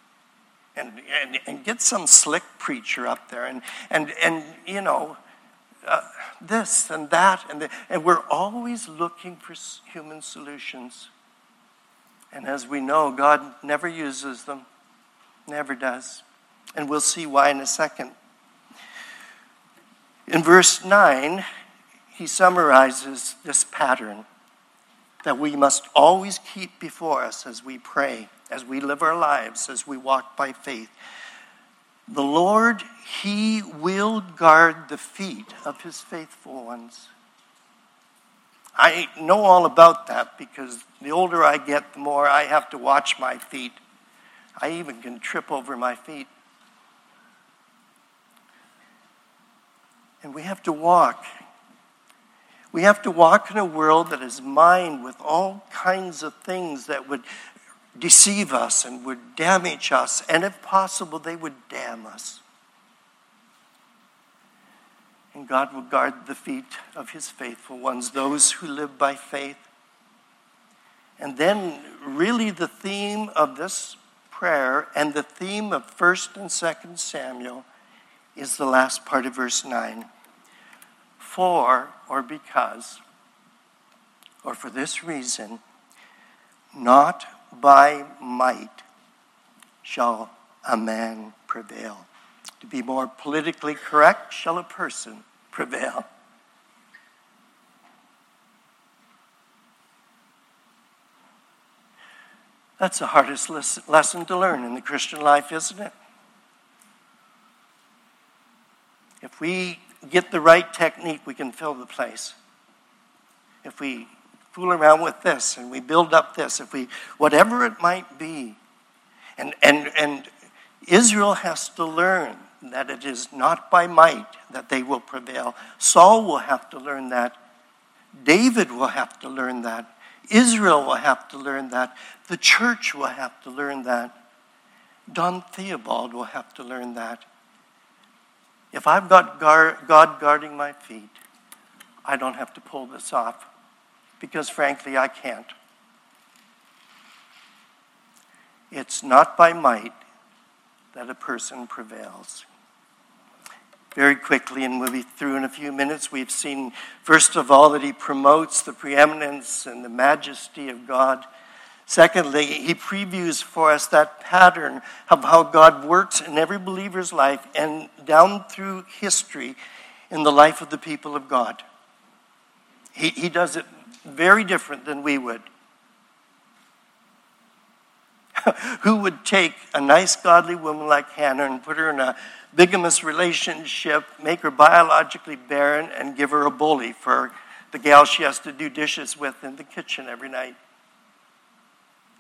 And get some slick preacher up there. And you know, this and that. And we're always looking for human solutions. And as we know, God never uses them. Never does. And we'll see why in a second. In verse 9, he summarizes this pattern that we must always keep before us as we pray, as we live our lives, as we walk by faith. The Lord, he will guard the feet of his faithful ones. I know all about that because the older I get, the more I have to watch my feet. I even can trip over my feet. And we have to walk. We have to walk in a world that is mined with all kinds of things that would deceive us and would damage us. And if possible, they would damn us. And God will guard the feet of his faithful ones, those who live by faith. And then really the theme of this prayer and the theme of 1st and 2nd Samuel is the last part of verse 9. For, or because, or for this reason, not by might shall a man prevail. To be more politically correct, shall a person prevail. That's the hardest lesson to learn in the Christian life, isn't it? If we get the right technique, we can fill the place. If we fool around with this and we build up this, if we, whatever it might be. And Israel has to learn that it is not by might that they will prevail. Saul will have to learn that. David will have to learn that. Israel will have to learn that. The church will have to learn that. Don Theobald will have to learn that. If I've got God guarding my feet, I don't have to pull this off. Because frankly, I can't. It's not by might that a person prevails. Very quickly, and we'll be through in a few minutes, we've seen, first of all, that he promotes the preeminence and the majesty of God. Secondly, he previews for us that pattern of how God works in every believer's life and down through history in the life of the people of God. He does it very different than we would. Who would take a nice, godly woman like Hannah and put her in a bigamous relationship, make her biologically barren, and give her a bully for the gal she has to do dishes with in the kitchen every night?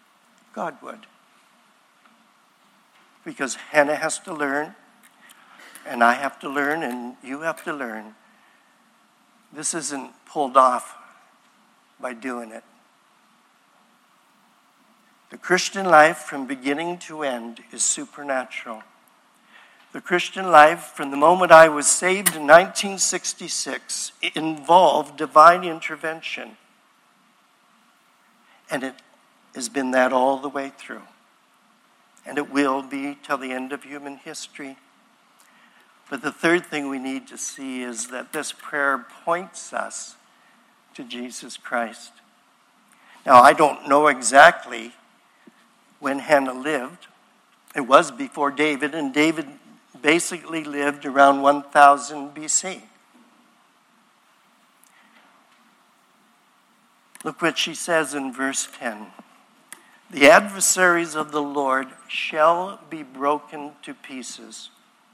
God would. Because Hannah has to learn and I have to learn, and you have to learn. This isn't pulled off by doing it. The Christian life from beginning to end is supernatural. The Christian life, from the moment I was saved in 1966, involved divine intervention. And it has been that all the way through. And it will be till the end of human history. But the third thing we need to see is that this prayer points us to Jesus Christ. Now, I don't know exactly when Hannah lived. It was before David, and David basically lived around 1000 BC. Look what she says in verse 10. The adversaries of the Lord shall be broken to pieces.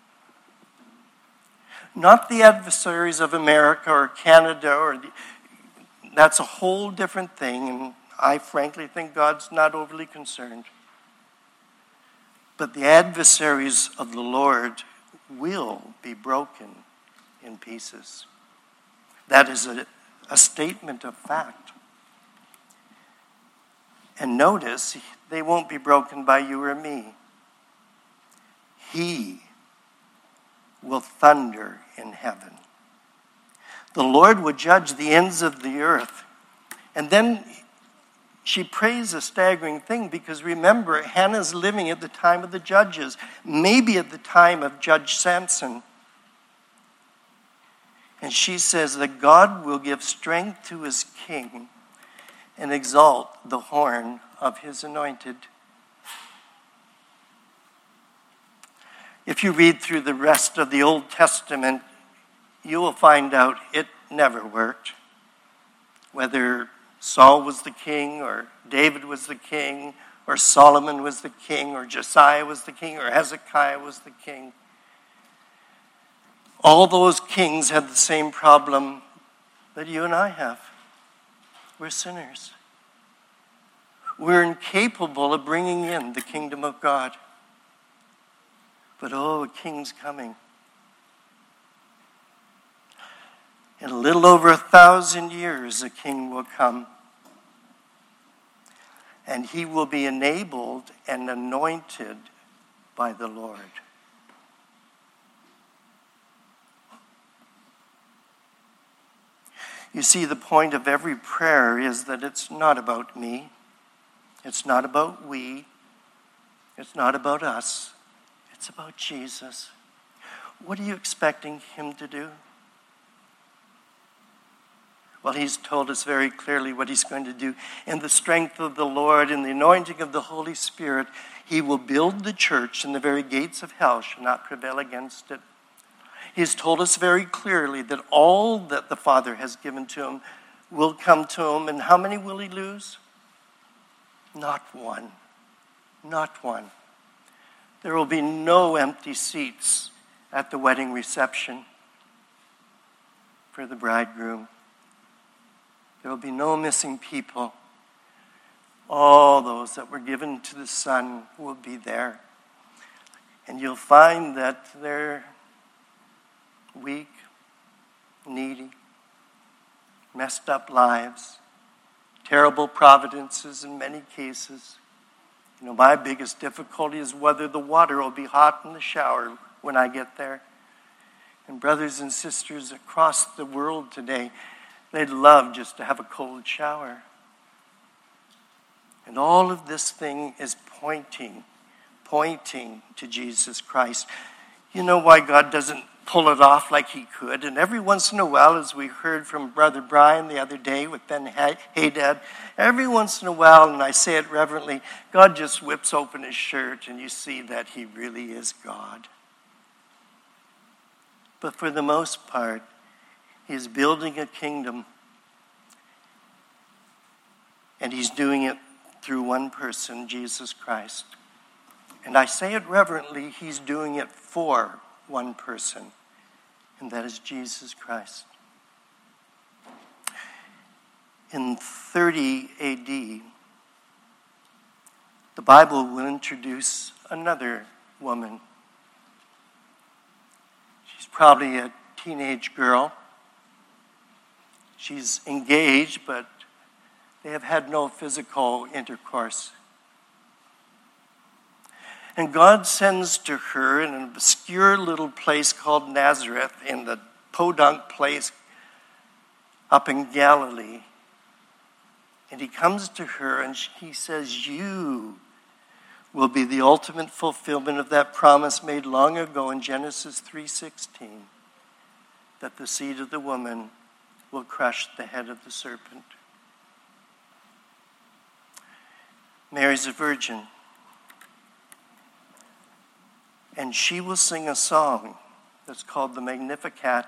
Not the adversaries of America or Canada, that's a whole different thing, and I frankly think God's not overly concerned. But the adversaries of the Lord will be broken in pieces. That is a statement of fact. And notice, they won't be broken by you or me. He will thunder in heaven. The Lord will judge the ends of the earth. And then she prays a staggering thing, because remember, Hannah's living at the time of the judges, maybe at the time of Judge Samson. And she says that God will give strength to his king and exalt the horn of his anointed. If you read through the rest of the Old Testament, you will find out it never worked. Whether Saul was the king, or David was the king, or Solomon was the king, or Josiah was the king, or Hezekiah was the king. All those kings had the same problem that you and I have. We're sinners. We're incapable of bringing in the kingdom of God. But a king's coming. In a little over 1,000 years, a king will come. And he will be enabled and anointed by the Lord. You see, the point of every prayer is that it's not about me. It's not about we. It's not about us. It's about Jesus. What are you expecting him to do? Well, he's told us very clearly what he's going to do. In the strength of the Lord, in the anointing of the Holy Spirit, he will build the church, and the very gates of hell shall not prevail against it. He's told us very clearly that all that the Father has given to him will come to him. And how many will he lose? Not one. Not one. There will be no empty seats at the wedding reception for the bridegroom. There will be no missing people. All those that were given to the Son will be there. And you'll find that they're weak, needy, messed up lives, terrible providences in many cases. You know, my biggest difficulty is whether the water will be hot in the shower when I get there. And brothers and sisters across the world today, they'd love just to have a cold shower. And all of this thing is pointing to Jesus Christ. You know why God doesn't pull it off like he could? And every once in a while, as we heard from Brother Brian the other day with Ben Haydad, every once in a while, and I say it reverently, God just whips open his shirt and you see that he really is God. But for the most part, he's building a kingdom, and he's doing it through one person, Jesus Christ. And I say it reverently, he's doing it for one person, and that is Jesus Christ. In 30 AD, the Bible will introduce another woman. She's probably a teenage girl. She's engaged, but they have had no physical intercourse. And God sends to her in an obscure little place called Nazareth, in the podunk place up in Galilee. And he comes to her and he says, you will be the ultimate fulfillment of that promise made long ago in Genesis 3:16, that the seed of the woman will crush the head of the serpent. Mary's a virgin. And she will sing a song that's called the Magnificat.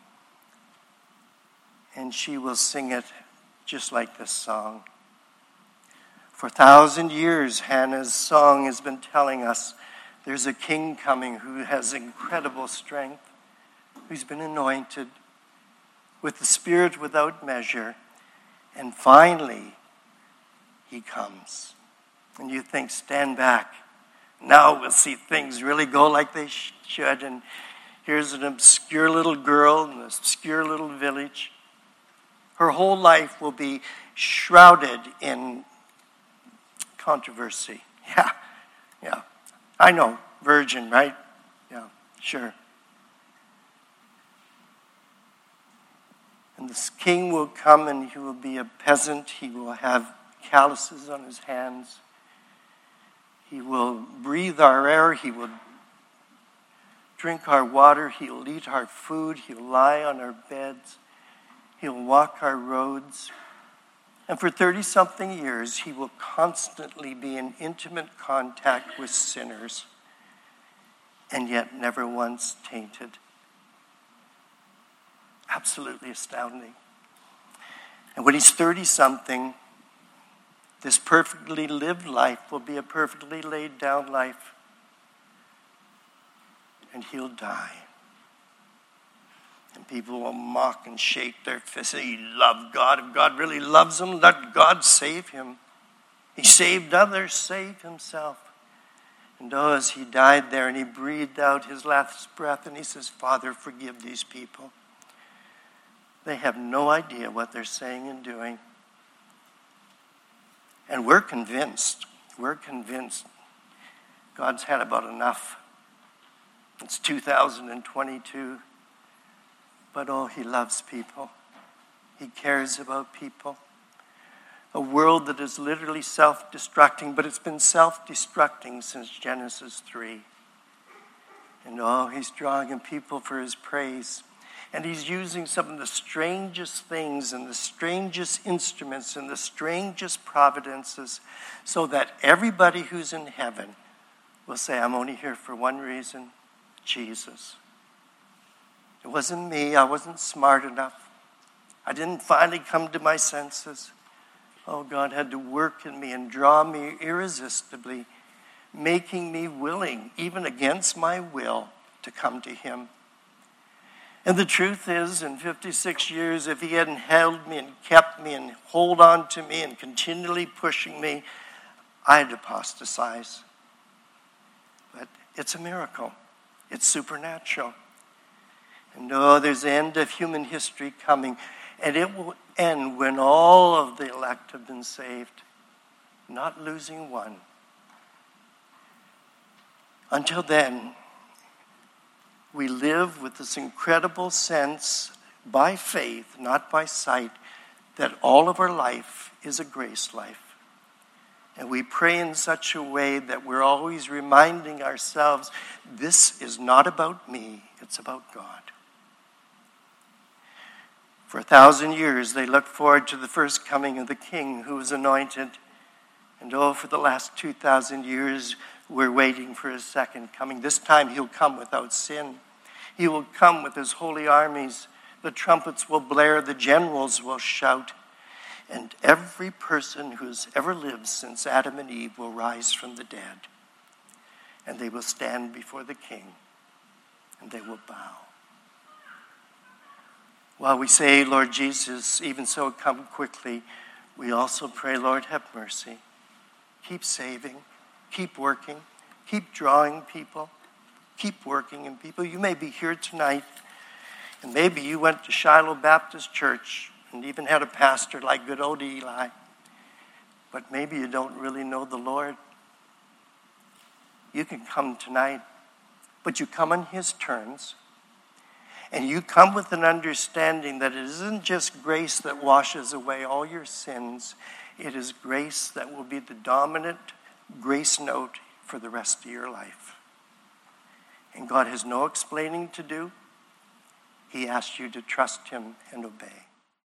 And she will sing it just like this song. For 1,000 years, Hannah's song has been telling us there's a king coming who has incredible strength, who's been anointed with the Spirit without measure. And finally, he comes. And you think, stand back. Now we'll see things really go like they should. And here's an obscure little girl in this obscure little village. Her whole life will be shrouded in controversy. Yeah. I know, virgin, right? Yeah, sure. And this king will come and he will be a peasant. He will have calluses on his hands. He will breathe our air. He will drink our water. He'll eat our food. He'll lie on our beds. He'll walk our roads. And for 30-something years, he will constantly be in intimate contact with sinners, and yet never once tainted. Absolutely astounding. And when he's 30-something, this perfectly lived life will be a perfectly laid down life. And he'll die. And people will mock and shake their fists. He loved God. If God really loves him, let God save him. He saved others, save himself. And as he died there and he breathed out his last breath and he says, Father, forgive these people. They have no idea what they're saying and doing. And we're convinced God's had about enough. It's 2022. But he loves people. He cares about people. A world that is literally self-destructing, but it's been self-destructing since Genesis 3. And he's drawing in people for his praise. And he's using some of the strangest things and the strangest instruments and the strangest providences so that everybody who's in heaven will say, I'm only here for one reason, Jesus. It wasn't me. I wasn't smart enough. I didn't finally come to my senses. God had to work in me and draw me irresistibly, making me willing, even against my will, to come to him. And the truth is, in 56 years, if he hadn't held me and kept me and hold on to me and continually pushing me, I'd apostatize. But it's a miracle. It's supernatural. And there's the end of human history coming. And it will end when all of the elect have been saved, not losing one. Until then, we live with this incredible sense, by faith, not by sight, that all of our life is a grace life. And we pray in such a way that we're always reminding ourselves, this is not about me, it's about God. For 1,000 years, they looked forward to the first coming of the King who was anointed. And for the last 2,000 years, we're waiting for his second coming. This time, he'll come without sin. He will come with his holy armies. The trumpets will blare, the generals will shout. And every person who's ever lived since Adam and Eve will rise from the dead. And they will stand before the King. And they will bow. While we say, Lord Jesus, even so come quickly, we also pray, Lord, have mercy. Keep saving, keep working, keep drawing people. keep working in people. You may be here tonight, and maybe you went to Shiloh Baptist Church and even had a pastor like good old Eli, but maybe you don't really know the Lord. You can come tonight, but you come on his terms, and you come with an understanding that it isn't just grace that washes away all your sins. It is grace that will be the dominant grace note for the rest of your life. And God has no explaining to do. He asks you to trust him and obey.